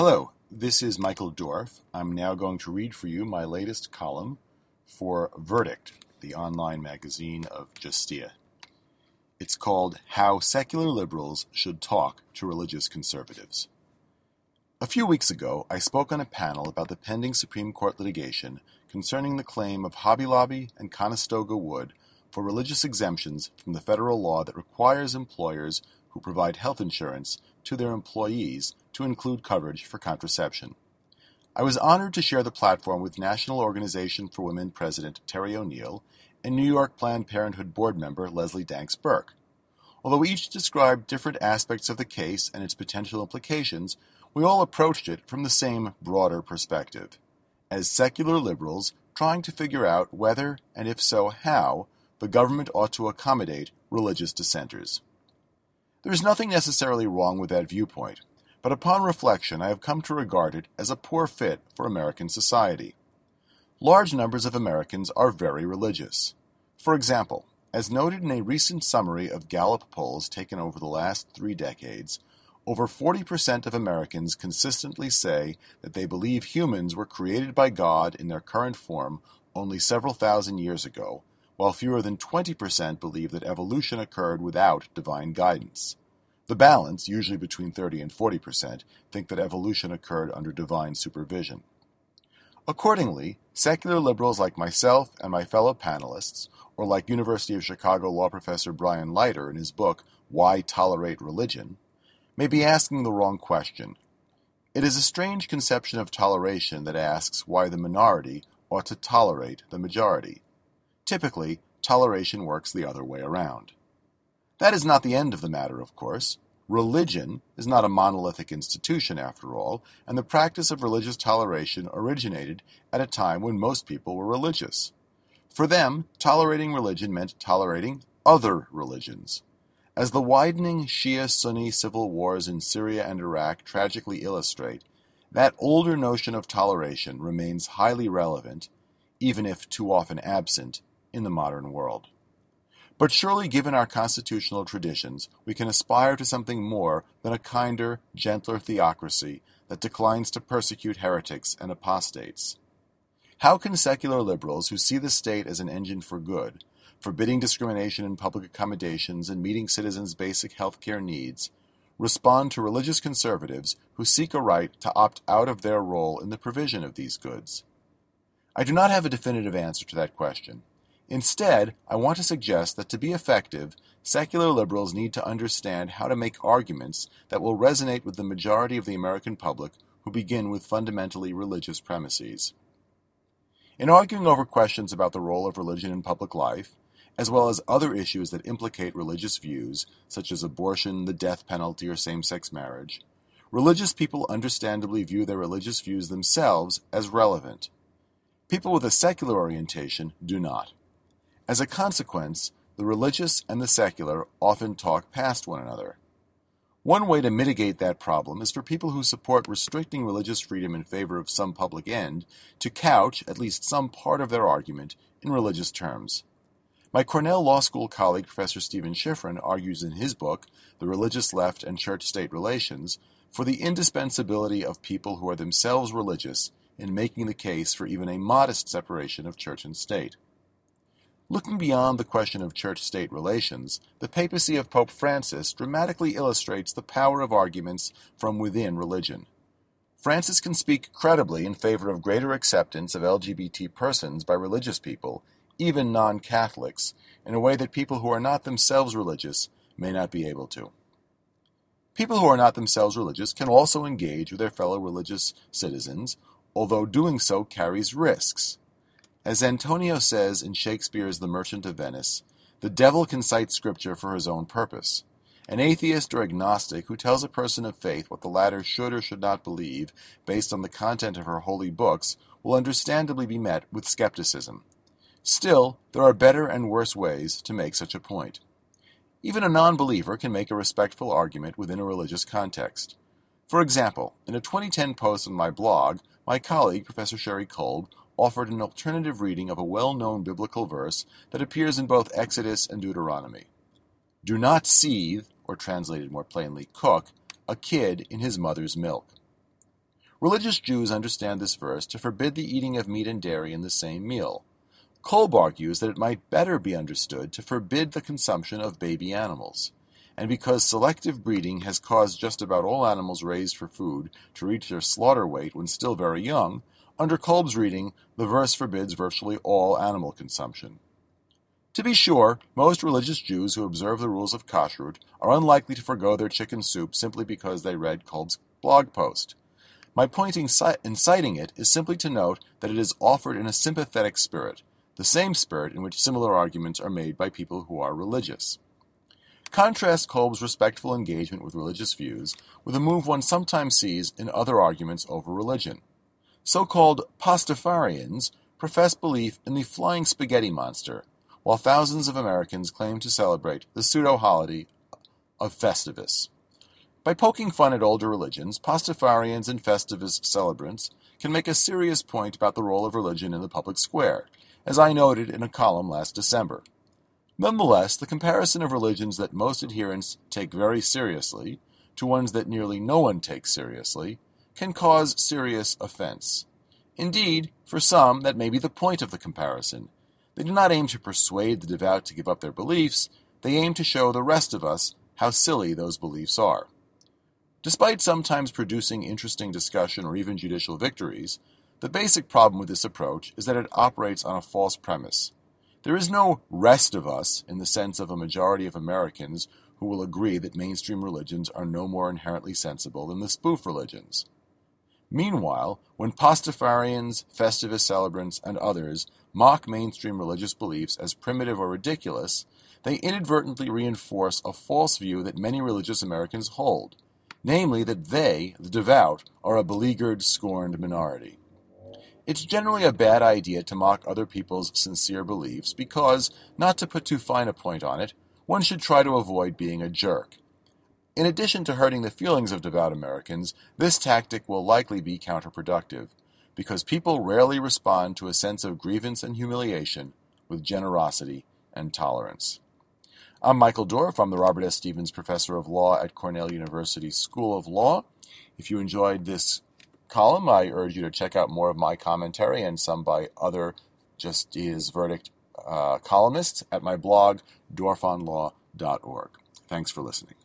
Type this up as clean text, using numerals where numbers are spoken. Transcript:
Hello, this is Michael Dorf. I'm now going to read for you my latest column for Verdict, the online magazine of Justia. It's called How Secular Liberals Should Talk to Religious Conservatives. A few weeks ago, I spoke on a panel about the pending Supreme Court litigation concerning the claim of Hobby Lobby and Conestoga Wood for religious exemptions from the federal law that requires employers who provide health insurance to their employees to include coverage for contraception. I was honored to share the platform with National Organization for Women President Terry O'Neill and New York Planned Parenthood board member Leslie Danks Burke. Although each described different aspects of the case and its potential implications, we all approached it from the same broader perspective, as secular liberals trying to figure out whether, and if so how, the government ought to accommodate religious dissenters. There is nothing necessarily wrong with that viewpoint, but upon reflection I have come to regard it as a poor fit for American society. Large numbers of Americans are very religious. For example, as noted in a recent summary of Gallup polls taken over the last 3 decades, over 40% of Americans consistently say that they believe humans were created by God in their current form only several thousand years ago, while fewer than 20% believe that evolution occurred without divine guidance. The balance, usually between 30 and 40%, think that evolution occurred under divine supervision. Accordingly, secular liberals like myself and my fellow panelists, or like University of Chicago law professor Brian Leiter in his book, Why Tolerate Religion?, may be asking the wrong question. It is a strange conception of toleration that asks why the minority ought to tolerate the majority. Typically, toleration works the other way around. That is not the end of the matter, of course. Religion is not a monolithic institution, after all, and the practice of religious toleration originated at a time when most people were religious. For them, tolerating religion meant tolerating other religions. As the widening Shia-Sunni civil wars in Syria and Iraq tragically illustrate, that older notion of toleration remains highly relevant, even if too often absent, in the modern world. But surely, given our constitutional traditions, we can aspire to something more than a kinder, gentler theocracy that declines to persecute heretics and apostates. How can secular liberals who see the state as an engine for good, forbidding discrimination in public accommodations and meeting citizens' basic health care needs, respond to religious conservatives who seek a right to opt out of their role in the provision of these goods? I do not have a definitive answer to that question. Instead, I want to suggest that to be effective, secular liberals need to understand how to make arguments that will resonate with the majority of the American public who begin with fundamentally religious premises. In arguing over questions about the role of religion in public life, as well as other issues that implicate religious views, such as abortion, the death penalty, or same-sex marriage, religious people understandably view their religious views themselves as relevant. People with a secular orientation do not. As a consequence, the religious and the secular often talk past one another. One way to mitigate that problem is for people who support restricting religious freedom in favor of some public end to couch at least some part of their argument in religious terms. My Cornell Law School colleague, Professor Stephen Schifrin, argues in his book, The Religious Left and Church-State Relations, for the indispensability of people who are themselves religious in making the case for even a modest separation of church and state. Looking beyond the question of church-state relations, the papacy of Pope Francis dramatically illustrates the power of arguments from within religion. Francis can speak credibly in favor of greater acceptance of LGBT persons by religious people, even non-Catholics, in a way that people who are not themselves religious may not be able to. People who are not themselves religious can also engage with their fellow religious citizens, although doing so carries risks. As Antonio says in Shakespeare's The Merchant of Venice, the devil can cite scripture for his own purpose. An atheist or agnostic who tells a person of faith what the latter should or should not believe based on the content of her holy books will understandably be met with skepticism. Still, there are better and worse ways to make such a point. Even a non-believer can make a respectful argument within a religious context. For example, in a 2010 post on my blog, my colleague, Professor Sherry Kolb, offered an alternative reading of a well-known biblical verse that appears in both Exodus and Deuteronomy. Do not seethe, or translated more plainly, cook, a kid in his mother's milk. Religious Jews understand this verse to forbid the eating of meat and dairy in the same meal. Kolb argues that it might better be understood to forbid the consumption of baby animals. And because selective breeding has caused just about all animals raised for food to reach their slaughter weight when still very young, under Kolb's reading, the verse forbids virtually all animal consumption. To be sure, most religious Jews who observe the rules of kashrut are unlikely to forgo their chicken soup simply because they read Kolb's blog post. My point in citing it is simply to note that it is offered in a sympathetic spirit, the same spirit in which similar arguments are made by people who are religious. Contrast Kolb's respectful engagement with religious views with a move one sometimes sees in other arguments over religion. So-called Pastafarians profess belief in the flying spaghetti monster, while thousands of Americans claim to celebrate the pseudo-holiday of Festivus. By poking fun at older religions, Pastafarians and Festivus celebrants can make a serious point about the role of religion in the public square, as I noted in a column last December. Nonetheless, the comparison of religions that most adherents take very seriously to ones that nearly no one takes seriously can cause serious offense. Indeed, for some, that may be the point of the comparison. They do not aim to persuade the devout to give up their beliefs, they aim to show the rest of us how silly those beliefs are. Despite sometimes producing interesting discussion or even judicial victories, the basic problem with this approach is that it operates on a false premise. There is no rest of us in the sense of a majority of Americans who will agree that mainstream religions are no more inherently sensible than the spoof religions. Meanwhile, when Pastafarians, Festivus celebrants, and others mock mainstream religious beliefs as primitive or ridiculous, they inadvertently reinforce a false view that many religious Americans hold, namely that they, the devout, are a beleaguered, scorned minority. It's generally a bad idea to mock other people's sincere beliefs because, not to put too fine a point on it, one should try to avoid being a jerk. In addition to hurting the feelings of devout Americans, this tactic will likely be counterproductive, because people rarely respond to a sense of grievance and humiliation with generosity and tolerance. I'm Michael Dorf. I'm the Robert S. Stevens Professor of Law at Cornell University School of Law. If you enjoyed this column, I urge you to check out more of my commentary and some by other Justia's Verdict columnists at my blog, dorfonlaw.org. Thanks for listening.